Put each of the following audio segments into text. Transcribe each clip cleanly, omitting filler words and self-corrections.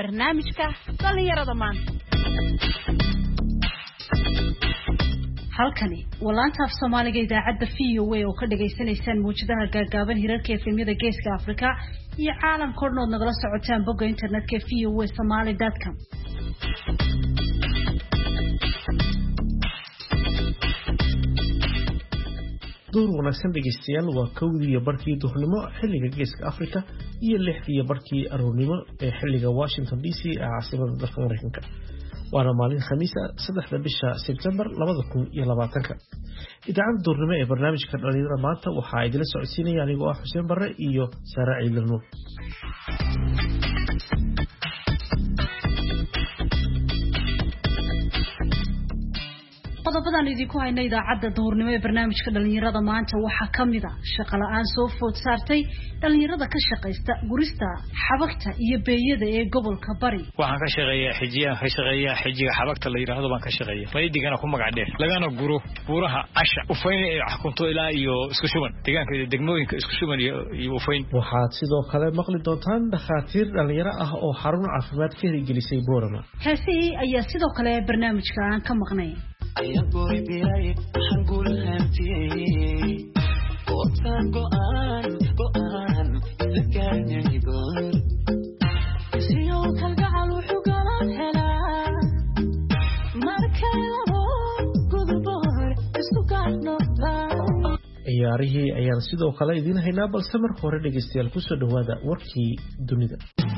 barnaamijka dhalinyarada maanta. halkani walaanta af Soomaaliga idaacadda VOA oo ka dhageysanaysaan muujadaha gaagaaban hirarka efemyada Geeska Afrika iyo caalamka oo dhan nagala socotaan bogga internetka voasomali.com. door wanaagsan dhegeystayaal waa 1 barkii duhurnimo xilliga Geeska Afrika iyo 6 barkii aroornimo ee xilliga Washington DC ee caasimadda dalka Mareykanka. waana maalin khamiis ah 3 bisha September 2020. idaacadda duhurnimo ee barnaamijka dhalinyarada maanta waxaa idila socodsiinaya anigoo ah Xuseen Barre iyo Sara Ciidano. qodobbadan idinku hayna idaacadda duhurnimo ee barnaamijka dhalinyarada maanta waxaa kamid ah shaqo la'aan soo food saartay dhalinyarada ka shaqeysta gurista xabagta iyo beeyada ee gobolka Bari. waxaan ka shaqeeyaa xijiga xabagta la yiraahdo baan ka shaqeeyaa faydigana ku magac dheer lagana guro buuraha asha ufayn ee xakunto ilaa iyo isku shuban deegaanka degmooyinka isku shuban iyo ufayn. waxaad sidoo kale maqli doontaan dhakhaatiir dhalinyaro ah oo xarun caafimaad ka hirgelisay Boorama. heesihii ayaa sidoo kale barnaamijka aan ka maqnay. ayagoo biyay waxaan gulaantiyay ootaan go'aan isagaanay goor isiyoo kalgacal wuxuu galan helaa markay labo gudboor isku gaadhnootaa. ciyaarihii ayaan sidoo kale idin haynaa balse marka hore dhegeystayaal ku soo dhawaada warkii dunida.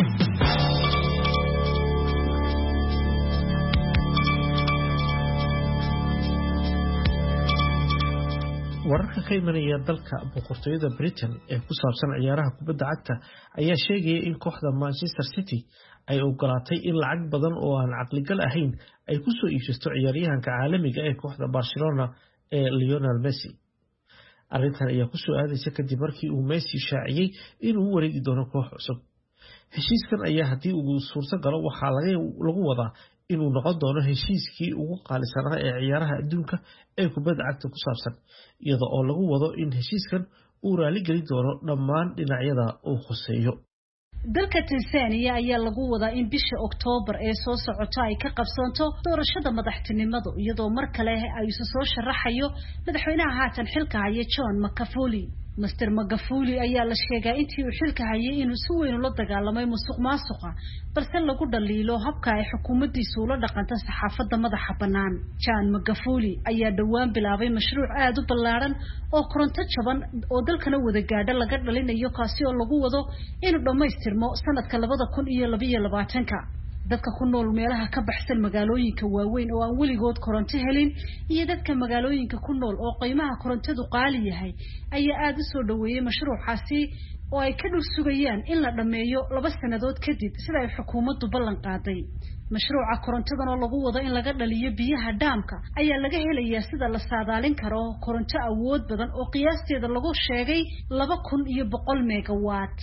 wararka ka imanaya dalka boqortooyada Britain ee ku saabsan ciyaaraha kubadda cagta ayaa sheegaya in kooxda Manchester City ay ogolaatay in lacag badan oo aan caqligal ahayn ay ku soo iibsato ciyaaryahanka caalamiga ee kooxda Barcelona ee Lionel Messi. arrintan ayaa ku soo aadaysa kadib markii uu Messi shaaciyay inuu u wareegi doono koox cusub. heshiiskan ayaa haddii uu suurto galo waxaa lagu wadaa inuu noqon doono heshiiskii ugu qaalisanaa ee ciyaaraha adduunka ee kubadda cagta ku saabsan iyada oo lagu wado in heshiiskan uu raali gelin doono dhammaan dhinacyada uu khuseeyo. dalka Tansaaniya ayaa lagu wadaa in bisha Oktoobar ee soo socota ay ka qabsoonto doorashada madaxtinimada iyadoo mar kale ay soo sharaxayo madaxweynaha haatan xilka haya John Magufuli. Mr. Magufuli ayaa la sheegay intii uu xilka hayay inuu si weyn ula dagaalamay musuqmaasuqa balse lagu dhaliilo habka ay xukuumaddiisu ula dhaqanto saxaafadda madaxa bannaan. John Magufuli ayaa dhawaan bilaabay mashruuc aad u ballaaran oo koronto jaban oo dalkana wada gaadha laga dhalinayo kaasi oo lagu wado inuu dhammaystirmo sanadka 2022. dadka ku nool meelaha ka baxsan magaalooyinka waaweyn oo aan weligood koronto helin iyo dadka magaalooyinka ku nool oo qiimaha korontadu qaali yahay ayaa aad u soo dhaweeyay mashruucaasi oo ay ka dhul sugayaan in la dhameeyo 2 sanadood kadib sida ay xukuumaddu ballan qaaday. mashruuca korontadan oo lagu wado in laga dhaliyo biyaha dhaamka ayaa laga helayaa sida la saadaalin karo koronto awood badan oo qiyaasteeda lagu sheegay 2100 megawatt.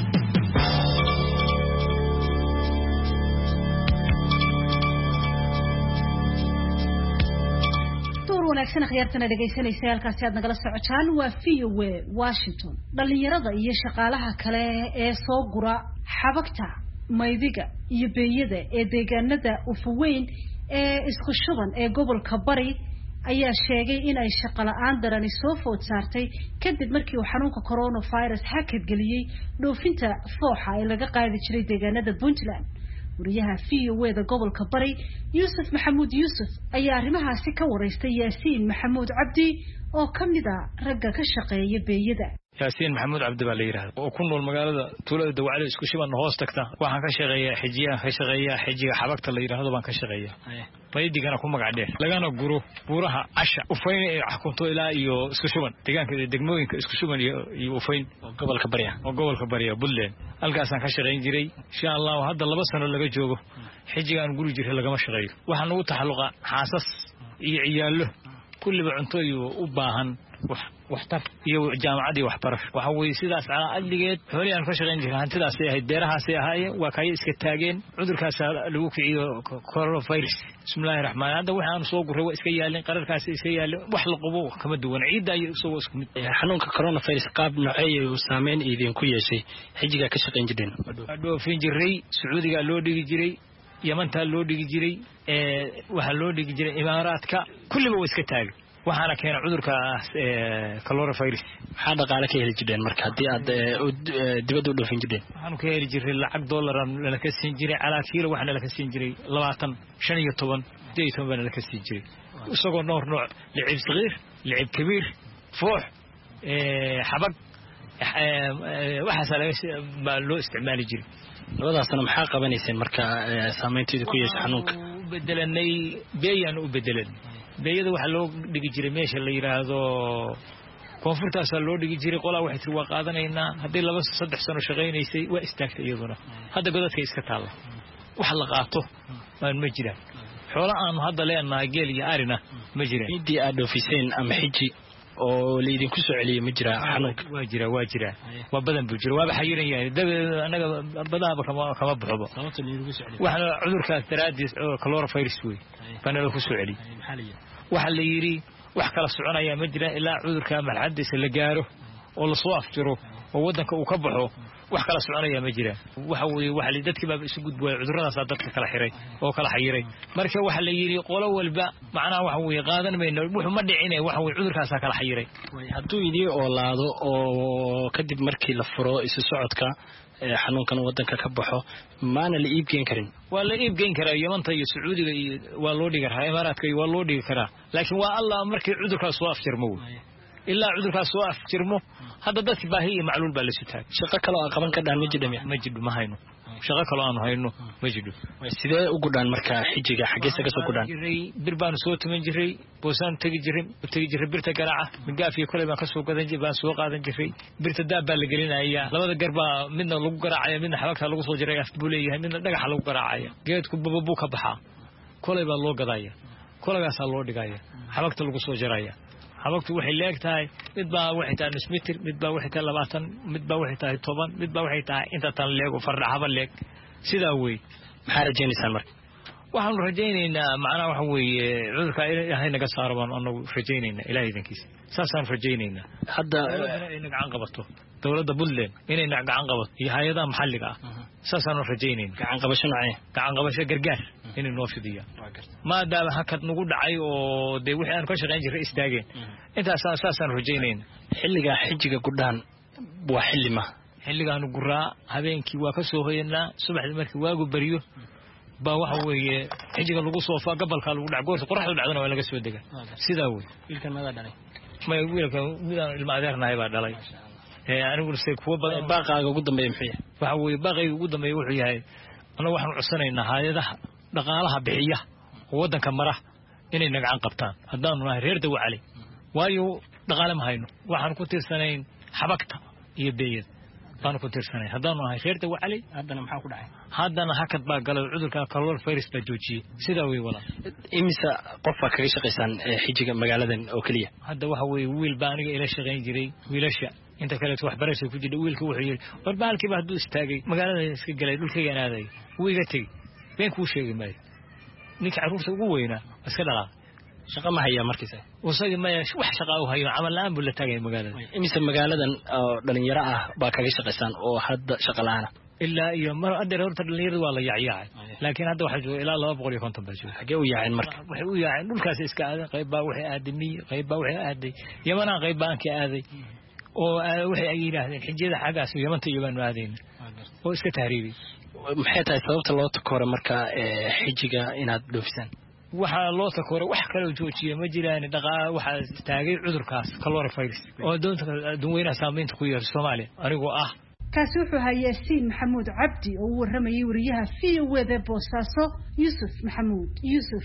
wanaagsan khiyartana dhageysanaysa halkaasi aad nagala socotaan waa VOA Washington. dhalinyarada iyo shaqaalaha kale ee soo gura xabagta maydiga iyo beeyada ee deegaanada ufaweyn ee isku shuban ee gobolka Bari ayaa sheegay in ay shaqo la'aan darani soo food saartay kadib markii uu xanuunka coronavirus hakad geliyay dhoofinta fooxa ee laga qaadi jiray deegaanada Puntland. wariyaha VOA gobolka Bari Yusuf Maxamuud Yusuf ayaa arrimahaasi ka wareystay Yaasiin Maxamuud Cabdi oo kamid ah ragga ka shaqeeya beeyada. Yaasiin Maxamuud Cabdi baa la yiraahdaa oo ku nool magaalada tuulada Dawacale isku shiban hoos tagta. waxaan ka shaqeeyaa xijiga xabagta la yiraahdo baan ka shaqeeyaa faydigana ku magac dheer lagana guro buuraha asha ufayn ee xakunto ilaa iyo isku shuban deegaanka degmooyinka isku shuban iyo ufayn gobolka Bari Puntland. halkaasaan ka shaqeyn jiray insha Allah hadda 2 sano laga joogo xijigaan guri jiray lagama shaqeeyo. waxaan ugu taxalluqa xaasas iyo ciyaalo kulliba cunto iyo u baahan waxtar iyo jaamacadii waxbarasho waxa weeye sidaas calaadigeed xoolihii aan ka shaqayn jiray hantidaas ay ahayd beerahaas ay ahaayeen waa kay iska taageen cudurkaas lagu kiciyo coronavirus bismillaahir rahmaanir hadda waxaan soo guray waa iska yaalin qararkaas iska yaalin wax la qabo kama duwan ciidda ay soo isku mid xanuunka coronavirus qaab noocay uu saameyn idin ku yeeshay xijiga ka shaqayn jireen dhoofin jiray Sacuudiga loo dhigi jiray Yamanta loo dhigi jiray waxa loo dhigi jiray Imaaraadka kulliba way iska taageen waxaana keenay cudurka coronavirus waxa dhaqaale ka heli jireen marka hadii aad dibadda u dhoofin jireen waxaan ka heli jiray lacag dollar la ka siin jiray calaa kiilo waxna la ka siin jiray 20 15 deetan la ka siin jiray isagoo nooc lacib sagiir lacib kabiir foox xabag waxa loo isticmaali jiray labadaasna maxaa qabanayseen marka saameynteedu ku yeeshay xanuunka bedelanay beeyaan u bedelan beeyada waxa loo dhigi jiray meesha la yiraahdo koonfurtaas loo dhigi jiray qolaa waxay tir waa qaadanaynaa hadii 2-3 sano shaqeynaysay waa istaagtay iyaduna hadda godadka iska taala wax la qaato ma jiraan xoolo aan hadda leenahay geel iyo arina ma jiraan idii aad dhoofiseen ama xiji oo leedin ku soo celiyay ma jira xanuunka waa jira waa badan buu jira waaba xayiran yahay anaga badaaba kama baxo sababta leeyahay soo celiyay waxa cudurkaas taraadis oo coronavirus way bana ku soo celiyay waxa la yiri wax kala soconaya ma jira ilaa cudurka marxadiisa la gaaro oo la soo afjiro oo wadanka uu ka baxo wax kala soconaya ma jira waxa weeye waxa la dadkii baa isu gudbay cuduradaas dadka kala xiray oo kala xayiray marka waxa la yiri qolo walba macnaha waxa weeye qaadan meeyno wuxuu ma dhicinay waxa weeye cudurkaas kala xayiray haduu idii oo laado oo kadib markii la furo isu socodka xanuunkan wadanka ka baxo maana la iib geen karin waa la iib geen karaa Yamanta iyo Sacuudiga iyo waa loo dhigi karaa Imaaraadka iyo waa loo dhigi karaa laakiin waa Allah markii cudurkaas soo afjirmo ilaa cudurkaas soo afjirmo hadda dadki baahi iyo macluul baa la sitaag shaqo kale oo qaban ka dhaan ma jidho ma hayno shaqo kale aan hayno ma jidho sidee ugu dhaan marka xijiga xageesa ka soo gudaan bir baan soo tuman jiray boosaan tagi jiray birta garaaca migaafiyo kale baan ka soo gadan jiray baan soo qaadan jiray birta daab baa la gelinayaa labada garba midna lagu garaacaya midna xabagta lagu soo jiray af buu leeyahay midna dhagax lagu garaacaya geedku bababu ka baxaa kale baa loo gadaya kolagaas loo dhigaya xabagta lagu soo jaraya xabagtu waxay leegtahay mid baa waxay tahay nus mitir mid baa waxay tahay 20 mid baa waxay tahay 10 mid baa waxay tahay inta tan leeg oo fardhaxaba leeg sidaa way maxaa rajaynaysan marka waxaan rajaynaynaa macnaha waxa weeye cudurka ilaahay naga saaro baan anagu rajaynaynaa ilaahay idinkiisa saasaan rajaynaynaa hadda inay gacan qabato dawladda Puntland inay gacan qabato iyo hay'adaha maxalliga ah saasaan rajaynaynaa gacan qabasho gargaar inay noo fidiyaan maadaama hakad nagu dhacay oo de wixii aan ka shaqayn jiray istaageen intaas saasaan rajaynaynaa xilliga xijiga gudhaan waa xilligaan guraa habeenkii waa ka soo hoyanaa subaxdii markii waagu bariyo baa waxa weeye xijiga lagu soo faa gabalka lagu dhac goorta qoraxdu dhacdana waa laga soo degaa sidaa way wiilkan ma dhalay wiilkan midaan ilma adeernahay baa dhalay anigu se kuwa badan baaqaaga ugu dambeeyay muxuu yahay waxa weeye baaqayga ugu dambeeyay wuxuu yahay anagu waxaan codsanaynaa hay'adaha dhaqaalaha bixiya wadanka mara inay gacan qabtaan haddaanu nahay reer Dawacali waayo dhaqaale ma hayno waxaan ku tiirsanayn xabagta iyo beeyad baan ku tiirsanay haddaanu nahay reer Dawacali haddana maxaa ku dhacay haddana hakad baa galay cudurka coronavirus baa joojiyay sidaa way wala imisa qof ka shaqaysan xijiga magaaladan oo kaliya hadda waxa weeye wiil baa aniga ila shaqayn jiray wiilasha inta kale wax barasho ku jira wiilku wuxuu yiri war baalkiiba haduu istaagay magaalada iska galay dhulkayga aaday wiiga tagay been ku sheegay maay ninka caruurta ugu weynaa iska dhalaa shaqo ma haya markiisa wasaga ma wax shaqo u hayo amal laan buu la tagay magaalada imisa magaaladan dhalinyaro ah baa kaga shaqaysan oo hadda shaqo la'aan ilaa iyo mar adeer horta dhalinyarada waa la yaacay laakiin hadda waxa jooga ilaa 250 baa jooga xagee u yaaceen marka waxay u yaaceen dhulkaas iska aaday qayb baa waxay aadamay qayb baa waxay aaday Yamana qayb baa ka aaday oo waxay ay yiraahdeen xijada xagaas Yamanta iyo baan aadeen oo iska tahriibi maxay tahay sababta loo takooro marka xijiga inaad dhoofisaan waxa loo takooro wax kale oo joojiye ma jiraan dhaqaa waxa taagay cudurkaas coronavirus oo doonta saameynta ku yeeshay Soomaaliya anigoo ah kaasi wuxuu hayay Siin Maxamuud Cabdi oo waramayay wariyaha VOA Boosaaso Yusuf Maxamuud Yusuf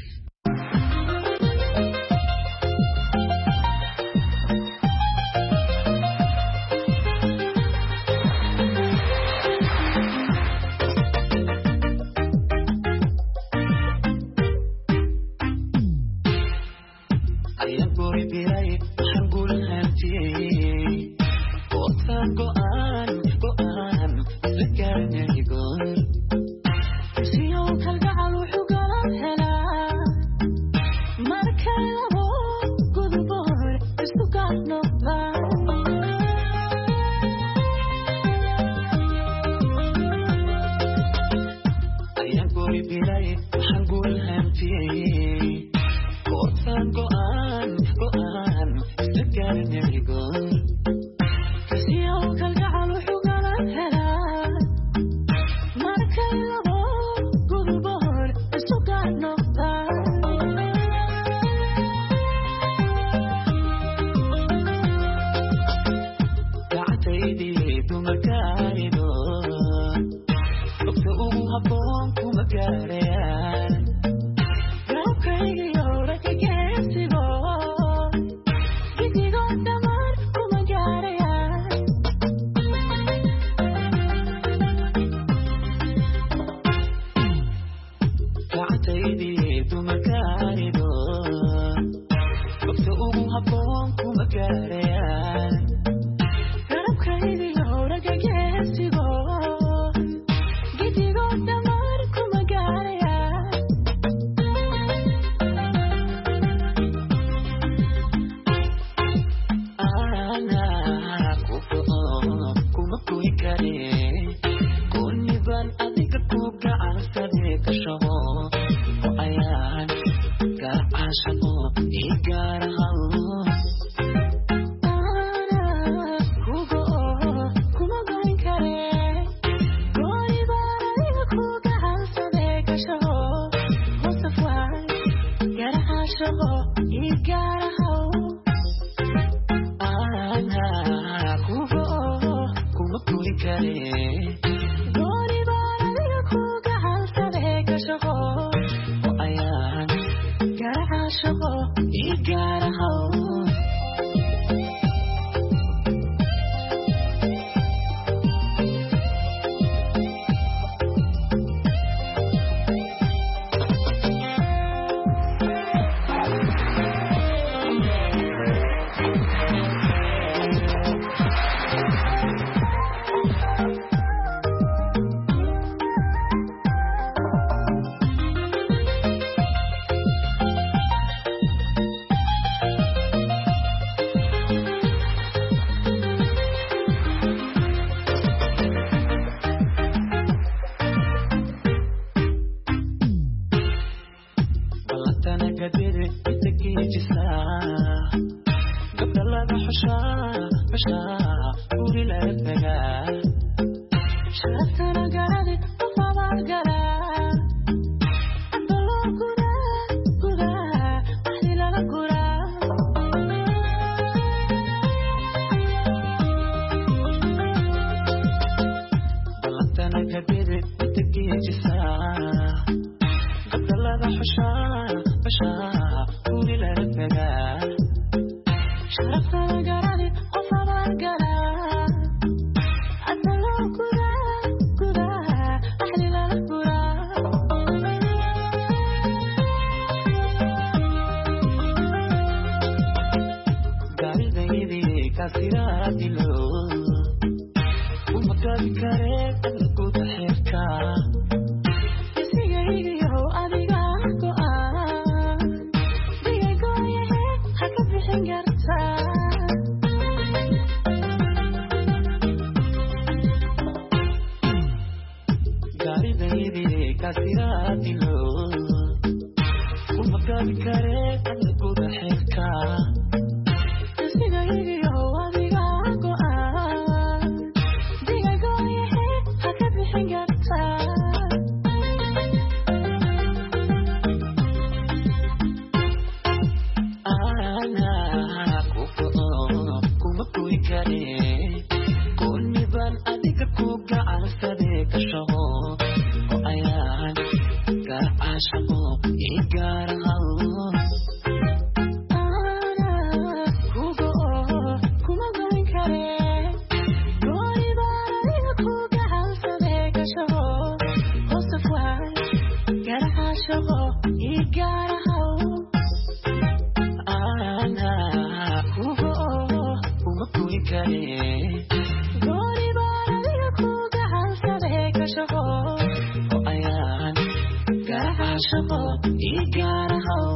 gooni baan adiga ku gacansaday ka shaqo oo ayaan garaca shaqo ii gaarahow.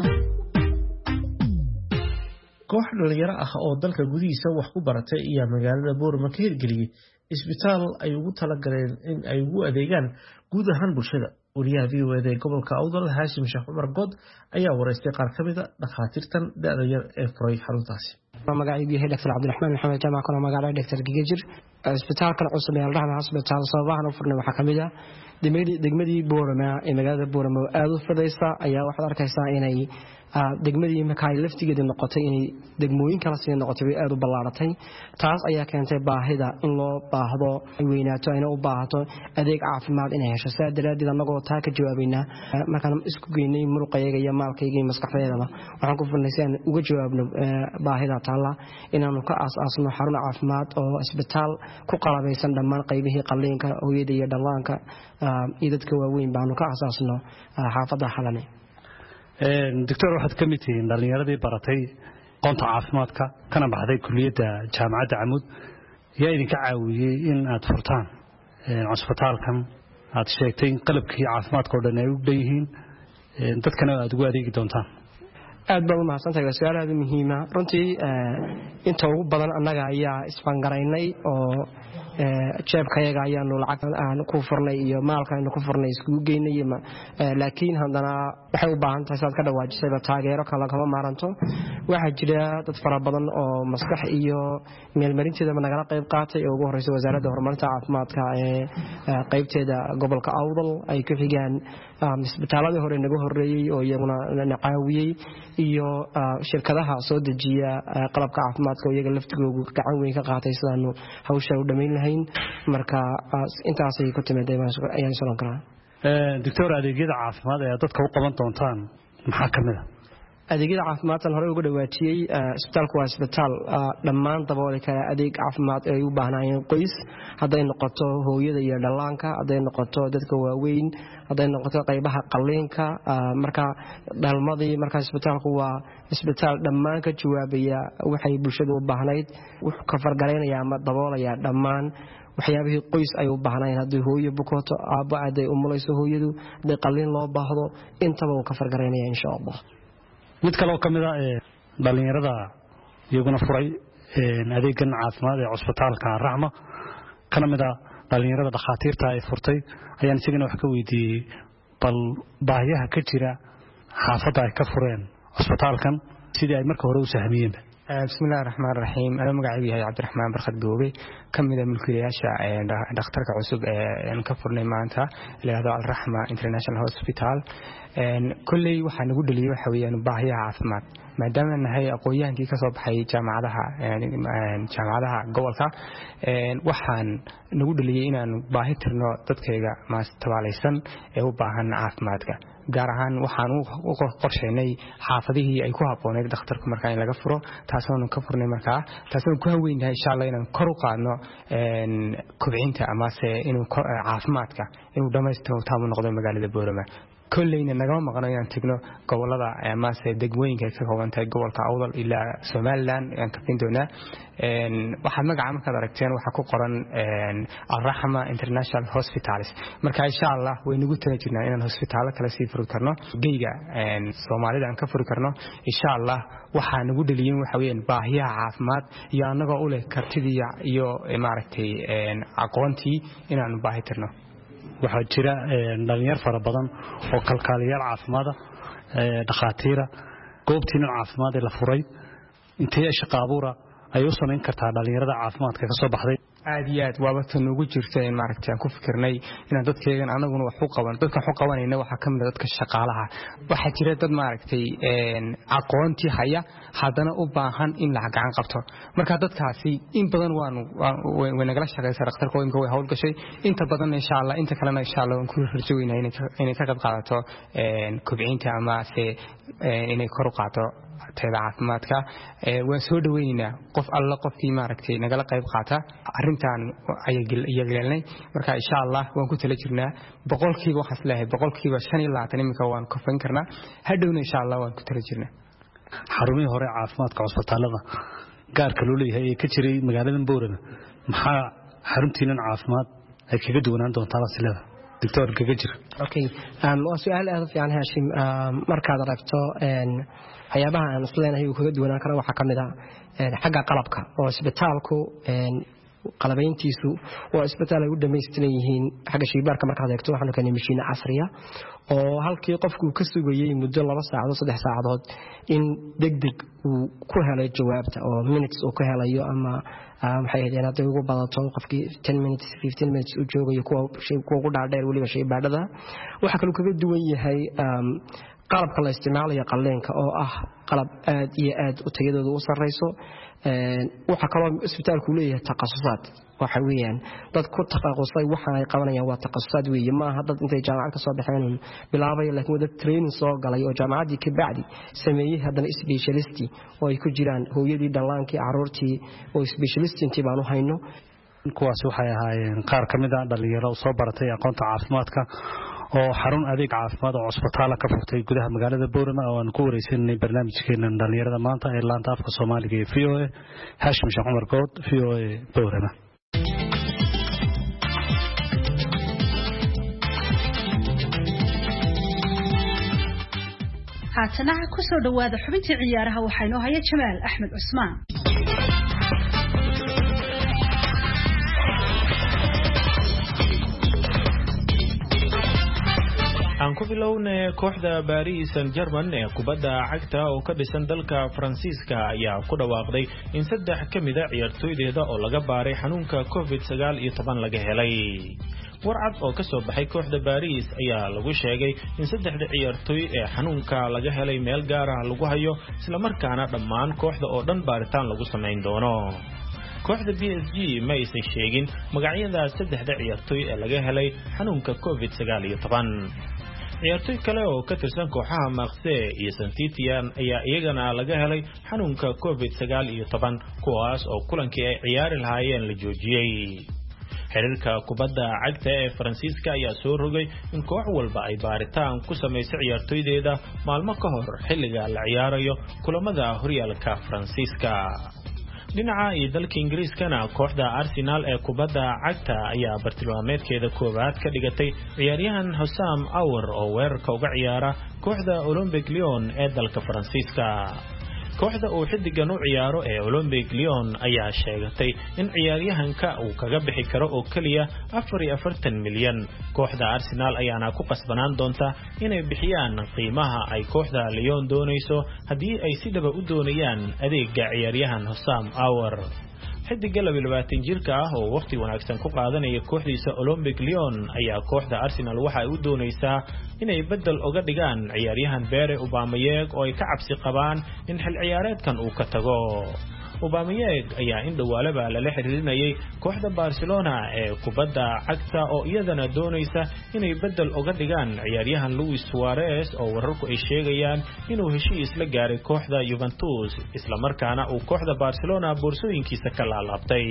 koox dhalinyaro ah oo dalka gudihiisa wax ku baratay ayaa magaalada Boorama ka hirgeliyay isbitaal ay ugu talagaleen in ay ugu adeegaan guud ahaan bulshada. wariyaha VOAda ee gobolka Awdal Haashim Sheekh Umar Good ayaa wareystay qaar ka mid ah dhakhaatiirtan da'da yar ee furay xaruntaasi. magacaygu yahay Dr. Cabdiraxmaan Maxamed Jaamac kana magacayga Dr. Gigajir. isbitaalkan cusub ee Al-Rahma Hospital sababahan u furnay waxa kamid ah degmadii Boorama ee magaalada Boorama aad u fadhaysa ayaa waxaad arkaysaa inay degmadii markay laftigeeda noqotay inay degmooyin kala sii noqotay aad u ballaaratay. taas ayaa keentay baahida in loo baahdo ay weynaato ayna u baahato adeeg caafimaad inay hesho. saa daraadeed anagoo taa ka jawaabayna markaan isku geynay muruqayga iyo maalkayga iyo maskaxdeedaba waxaan ku furnaysaan uga jawaabno baahida taala inaanu ka aasno xarun caafimaad oo isbitaal ku qalabaysan dhammaan qaybihii qalliinka hooyada iyo dhallaanka iyo dadka waaweyn baanu ka aasno xaafadda Xalane. doctor waxaad ka mid tihiin dhalinyaradii baratay aqoonta caafimaadka kana baxday kulliyadda jaamacadda Camud yaa idinka caawiyay in aad furtaan cusbitaalkan aad sheegtay in qalabkii caafimaadka oo dhan ay u dheeyihiin dadkana aad ugu adeegi doontaan. aad baan u mahadsantahay su'aal aad muhiim ah runtii inta ugu badan annaga ayaa isfangaraynay oo jeebkayaga ayaanu lacag aan ku furnay iyo maalkaanu ku furnay isku geynay laakiin haddana waxay u baahan tahay saad ka dhawaajisay taageero kale kama maaranto. waxa jira dad fara badan oo maskax iyo meelmarinteeda nagala qayb qaatay oo ugu horreysay wasaaradda horumarinta caafimaadka ee qaybteeda gobolka Awdal ay ka xigaan isbitaalada hore naga horeeyay oo iyaguna na caawiyay iyo shirkadaha soo dejiya qalabka caafimaadka oo iyaga laftigoodu gacan weyn ka qaatay sidaanu hawsha u dhameyn lahayn. marka intaas ay ku timaaday ayaan soo karaa. doctor adeegyada caafimaad ee dadka u qaban doontaan maxaa kamid ah? adeegyada caafimaadkan hore uga dhawaatiyay isbitaalku waa isbitaal dhammaan dabooli kara adeeg caafimaad ay u baahnayeen qoys haday noqoto hooyada iyo dhallaanka haday noqoto dadka waaweyn haday noqoto qaybaha qalliinka marka dhalmadii marka isbitaalku waa isbitaal dhammaan ka jawaabaya waxay bulshadu u baahnayd wuxuu ka fargaleynaya ama daboolaya dhammaan waxyaabihii qoys ay u baahnayeen haddii hooyo bukoto aabba aday umulayso hooyadu haday qalliin loo baahdo intaba uu ka fargaleynaya insha Allah. mid kale oo kamid ah dhalinyarada iyaguna furay adeegan caafimaad ee cusbitaalka Rahma kana mid ah dhalinyarada dhakhaatiirta ay furtay ayaan isagana wax ka weydiiyay bal baahiyaha ka jira xaafadda ay ka fureen cusbitaalkan sidii ay marka hore u sahmiyeen. bismillahir rahmaanir rahiim ana magacaygu yahay Cabdiraxmaan Barkad Goobe kamid ah mulkiilayaasha dhakhtarka cusub ee ka furnay maanta leeyahay Al-Rahma International Hospital. kulley waxaan ugu dhaliyay waxa weeyaan baahiyaha caafimaad maadaama nahay aqoonyahankii ka soo baxay jaamacadaha gobolka waxaan nagu dhaliyay inaan baahi tirno dadkayga tabaalaysan ee u baahan caafimaadka gaar ahaan waxaan u qorsheynay xaafadihii ay ku habbooneyd dhakhtarku markaa in laga furo taasoonu ka furnay markaa taasoonu ku haweynahay insha Allah inaan kor u qaadno kobcinta amase inuu caafimaadka inuu dhammaystiro taamu noqdo magaalada Boorama. kulleyna nagama maqno inaan tagno gobolada amase degmooyinka ka kooban tahay gobolka Awdal ilaa Somaliland aan ka fin doonaa. waxa magaca markaad aragteen waxa ku qoran Al-Rahma International Hospitals marka insha Allah way nagu tana jirnaa inaan hospitaal kale sii furi karno geyga Soomaalida aan ka furi karno insha Allah. waxa nagu dhaliyeen waxa weeyaan baahiyaha caafimaad iyo anagoo u leh kartidii iyo maaragtay aqoontii inaan baahi tirno. waxaa jira dhalinyar fara badan oo kalkaaliyaal caafimaad dhakhaatiira goobtiina caafimaad ee la furay intee shaqo abuura ay u samayn kartaa dhalinyarada caafimaadka ka soo baxday. aad iyo aad waaba tan ugu jirta in maaragtay aan ku fikirnay inaan dadkeegan anaguna wax u qaban dadka wax u qabanayna waxa kamid ah dadka shaqaalaha. waxa jira dad maaragtay aqoontii haya haddana u baahan in la gacan qabto marka dadkaasi in badan way nagala shaqeeyay dhakhtarka oo way hawl gashay inta badan insha Allah inta kalena insha Allah waan ku rajaynaynaa inay ka qayb qaadato kobcinta ama inay kor u qaado tayada caafimaadka. waan soo dhaweynaynaa qof alla qofkii maaragtay nagala qayb qaata arrintan ayagelnay marka insha Allah waan ku tala jirnaa boqolkiiba waxaas leeyahay boqolkiiba 25 imika waan ka fan karnaa hadhowna insha Allah waan ku tala jirnaa. xarumihii hore caafimaadka cusbitaalada gaarka loo leeyahay ee ka jiray magaalada Boorama maxaa xaruntiinan caafimaad ay kaga duwanaan doontaa wasilada doctor kaga jira okay waa su'aal aad u fiican Hashim markaad aragto waxyaabaha aan isleenahay uu kaga duwanaan karo waxa kamid ah xagga qalabka oo isbitaalku qalabayntiisu waa isbitaal ay u dhameystiran yihiin xagga shaybaarka markaad eegto waxaanu keenay mashiin casri ah oo halkii qofku ka sugayay muddo 2 saacadood 3 saacadood in degdeg uu ku helay jawaabta oo minutes uu ka helayo ama maxay ahaydeen haddii ugu badato qofkii 10 minutes 15 minutes uu joogayo kuwa ugu dhaadheer waliba shaybaadhada waxa kale uu kaga duwan yahay qalabka la isticmaalayo qaleenka oo ah qalab aad iyo aad u tayadoodu u sareyso waxa kale oo isbitaalku leeyahay takhasusaad waxa weeyaan dad ku takhasusay waxa ay qabanayaan waa takhasusaad weeye ma aha dad intay jaamacad ka soo baxeen bilaabay laakiin dad training soo galay oo jaamacadii ka bacdi sameeyay haddana specialist oo ay ku jiraan hooyadii dhallaankii caruurtii oo specialist intii baan u hayno kuwaas waxay ahaayeen qaar kamid ah dhalinyaro soo baratay aqoonta caafimaadka oo xarun adeeg caafimaad oo cusbitaal ka furtay gudaha magaalada Boorama oo aan ku wareysanay barnaamijkeena dhalinyarada maanta ee laanta afka Soomaaliga ee VOA Hashim Sheekh Umar Good VOA Boorama haatana ku soo dhawaada xubintii ciyaaraha waxaa inoo haya Jamaal Axmed Cusmaan aan ku bilownay kooxda Paris Saint-Germain ee kubadda cagta oo ka dhisan dalka Faransiiska ayaa ku dhawaaqday in 3 kamid ah ciyaartooydeeda oo laga baaray xanuunka COVID-19 laga helay warcad oo ka soo baxay kooxda Paris ayaa lagu sheegay in 3 ciyaartooy ee xanuunka laga helay meel gaar ah lagu hayo isla markaana dhammaan kooxda oo dhan baaritaan lagu sameyn doono kooxda PSG ma aysan sheegin magacyada 3 ciyaartooy ee laga helay xanuunka COVID-19 ciyaartooy kale oo ka tirsan kooxaha Marseille iyo Saint-Etienne ayaa iyagana laga helay xanuunka COVID-19 kuwaas oo kulankii ay ciyaari lahaayeen la joojiyay xiriirka kubadda cagta ee Faransiiska ayaa soo rogay in koox walba ay baaritaan ku sameeyso ciyaartooydeeda maalmo ka hor xilliga la ciyaarayo kulamada horyaalka Faransiiska dhinaca iyo dalka Ingiriiskana kooxda Arsenal ee kubadda cagta ayaa bartilmaameedkeeda koobaad ka dhigatay ciyaaryahan Hussam Aouar oo weerarka uga ciyaara kooxda Olympique Lyon ee dalka Faransiiska kooxda uu xidigan u ciyaaro ee Olympique Lyon ayaa sheegatay in ciyaaryahanka uu kaga bixi karo oo kaliya 44 milyan kooxda Arsenal ayaana ku qasbanaan doonta inay bixiyaan qiimaha ay kooxda Lyon doonayso hadii ay si dhab ah u doonayaan adeegga ciyaaryahan Hussam Aouar xidiga 22 jirka ah oo waqti wanaagsan ku qaadanaya kooxdiisa Olympique Lyon ayaa kooxda Arsenal waxa ay u doonaysaa inay bedel uga dhigaan ciyaaryahan Pierre Aubameyang oo ay ka cabsi qabaan in xil ciyaareedkan uu ka tago Aubameyang ayaa in dhawaalaba la xiriirinayay kooxda Barcelona ee kubadda cagta oo iyadana doonaysa inay bedel uga dhigaan ciyaaryahan Luis Suarez oo wararku ay sheegayaan inuu heshiis la gaaray kooxda Juventus isla markaana uu kooxda Barcelona boorsooyinkiisa ka laabtay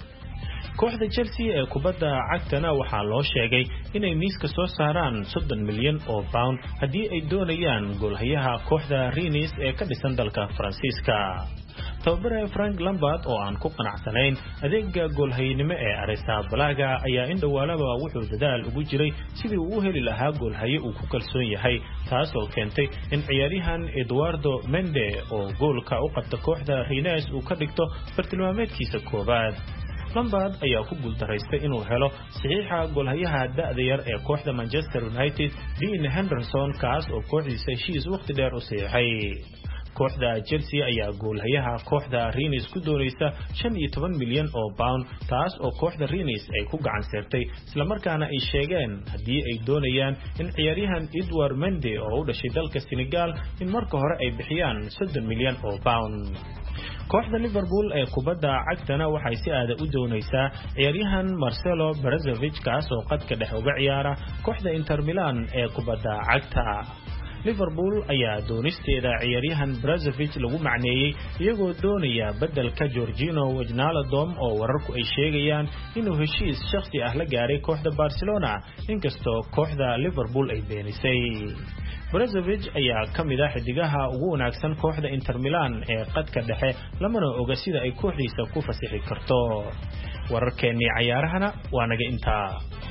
kooxda Chelsea ee kubadda cagtana waxaa loo sheegay inay miiska soo saaraan 30 milyan oo pound hadii ay doonayaan goolhayaha kooxda Rennes ee ka dhisan dalka Faransiiska tababare Frank Lampard oo aan ku qanacsanayn adeegga goolhaynimo ee Arrizabalaga ayaa in dhawaalaba wuxuu dadaal ugu jiray sidii uu u heli lahaa goolhaye uu ku kalsoon yahay taas oo keentay in ciyaaryahan Eduardo Mendy oo goolka u qabta kooxda Rennes uu ka dhigto bartilmaameedkiisa koobaad Lampard ayaa ku guuldareystay inuu helo saxiixa goolhayaha da'da yar ee kooxda Manchester United Dean Henderson kaas oo kooxdiisa heshiis waqti dheer u saxiixay kooxda Chelsea ayaa goolhayaha kooxda Rennes ku doonaysa 15 milyan oo pound taas oo kooxda Rennes ay ku gacan saartay isla markaana ay sheegeen hadii ay doonayaan in ciyaaryahan Edouard Mendy oo u dhashay dalka Senegal in marka hore ay bixiyaan 30 milyan oo pound kooxda Liverpool ee kubadda cagtana waxay si aad u doonaysaa ciyaaryahan Marcelo Brozovic kaas oo qadka dhex uga ciyaara kooxda Inter Milan ee kubadda cagta Liverpool ayaa doonisteeda ciyaaryahan Brozovic lagu macneeyay iyagoo doonaya bedelka Jorginho Wijnaldum oo wararku ay sheegayaan inuu heshiis shakhsi ah la gaaray kooxda Barcelona inkastoo kooxda Liverpool ay beenisay Brozovic ayaa kamid ah xidigaha ugu wanaagsan kooxda Inter Milan ee qadka dhexe lamana oga sida ay kooxdiisa ku fasixi karto. wararkeennii ciyaarahana waa naga intaa.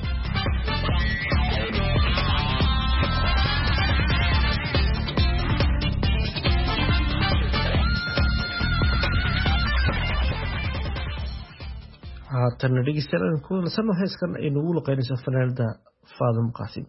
haatan dhegeystayaal ku nasano heeskan ay nagu luqeynayso fanaanada Faadum Qaasim.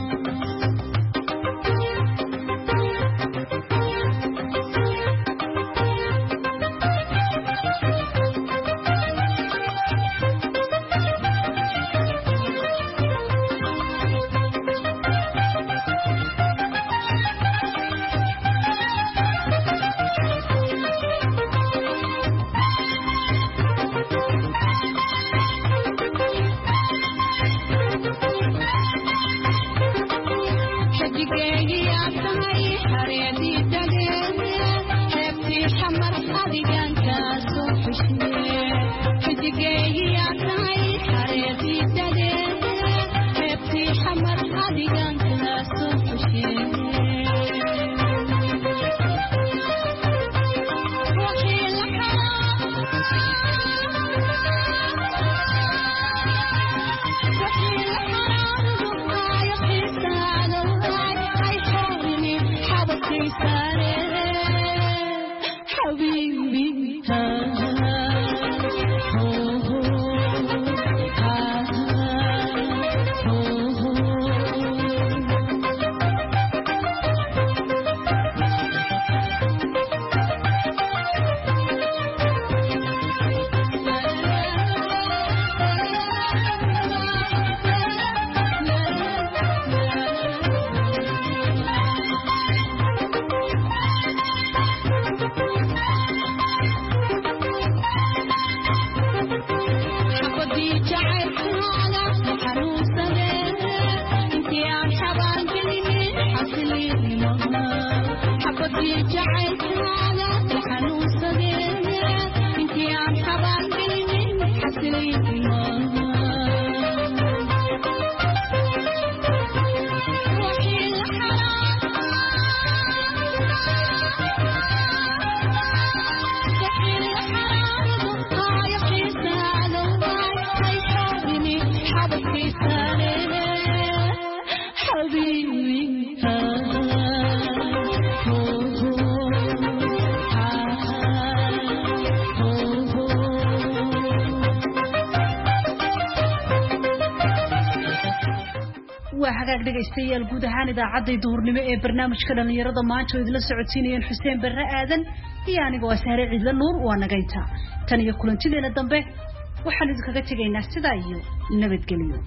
dhegeystayaal guud ahaan idaacadda duhurnimo ee barnaamijka dhalinyarada maanta oo idin la socodsiinayeen Xuseen Barre Aadan iyo aniga waa Saare Ciidla Nuur waa nagaynta tan iyo kulantideena dambe waxaan idinkaga tegaynaa sidaa iyo nabadgelyo.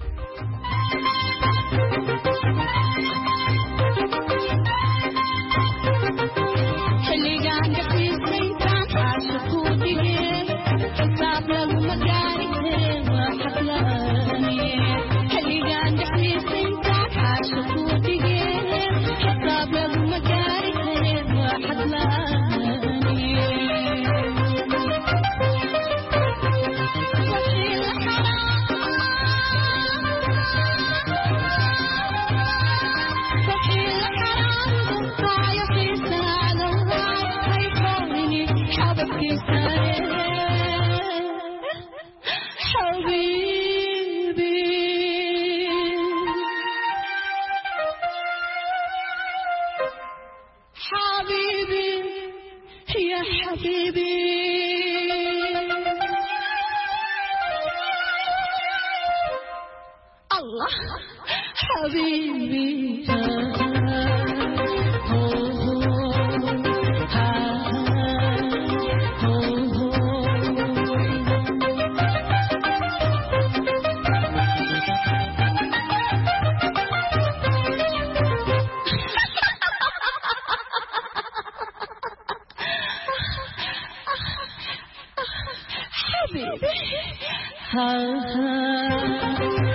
Ha ha